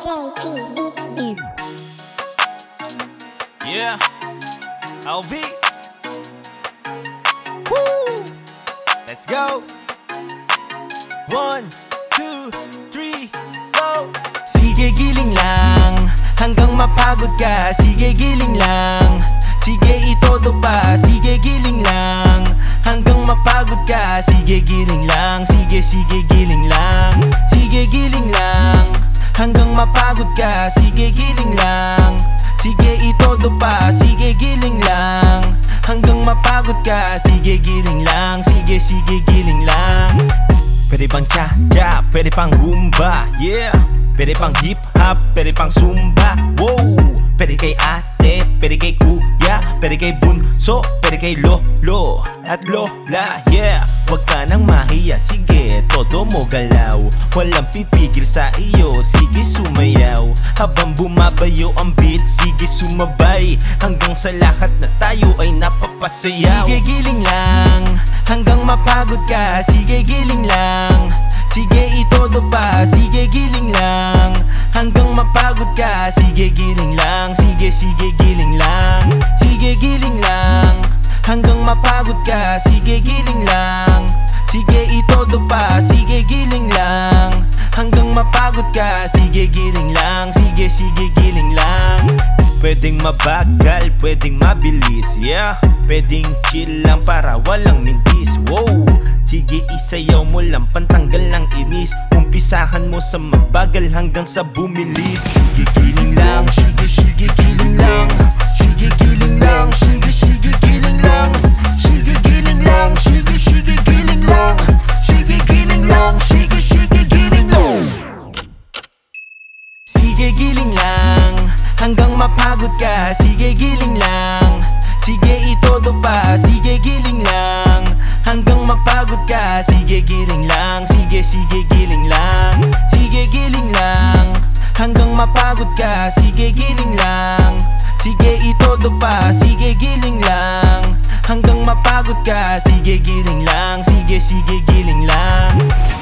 JG Beats. Yeah, LV. Woo! Let's go. 1, 2, 3, go. Sige giling lang hanggang mapagod ka. Sige giling lang. Sige itodo pa. Sige giling lang hanggang mapagod ka. Sige giling lang. Sige giling lang. Sige giling lang hanggang mapagod ka. Sige giling lang. Sige itodo pa. Sige giling lang hanggang mapagod ka. Sige giling lang. Sige giling lang. Pwede pang cha-cha, pwede pang rumba, yeah. Pwede pang hip-hop, pwede pang zumba, wow. Pwede kay ate, pwede kay kuya, pwede kay bunso, pwede kay lolo at lola, yeah. Huwag ka nang mahiya, sige, todo mo galaw. Walang pipigil sa iyo, sige sumayaw. Habang bumabayo ang beat, sige sumabay. Hanggang sa lahat na tayo ay napapasayaw. Sige giling lang hanggang mapagod ka. Sige giling lang. Sige itodo pa. Sige giling lang hanggang mapagod ka. Sige giling lang. Sige giling lang. Sige giling lang hanggang mapagod ka. Sige giling lang. Sige itodo pa. Sige giling lang hanggang mapagod ka. Sige giling lang. Sige giling lang. Pwedeng mabagal, pwedeng mabilis, yeah. Pwedeng chill lang para walang mintis, wow. Sige isayaw mo lang, pantanggal ng inis. Umpisahan mo sa mabagal hanggang sa bumilis. Sige giling lang, sige giling lang. Sige giling lang, sige giling lang. Sige giling lang, sige giling lang. Sige giling lang, sige giling lang. Sige giling lang hanggang mapagod ka. Sige giling lang. Sige itodo pa. Sige giling lang hanggang mapagod ka. Sige giling lang. Sige giling lang. Sige giling lang hanggang mapagod ka. Sige giling lang. Sige itodo pa. Sige giling lang hanggang mapagod ka. Sige giling lang. Sige giling lang.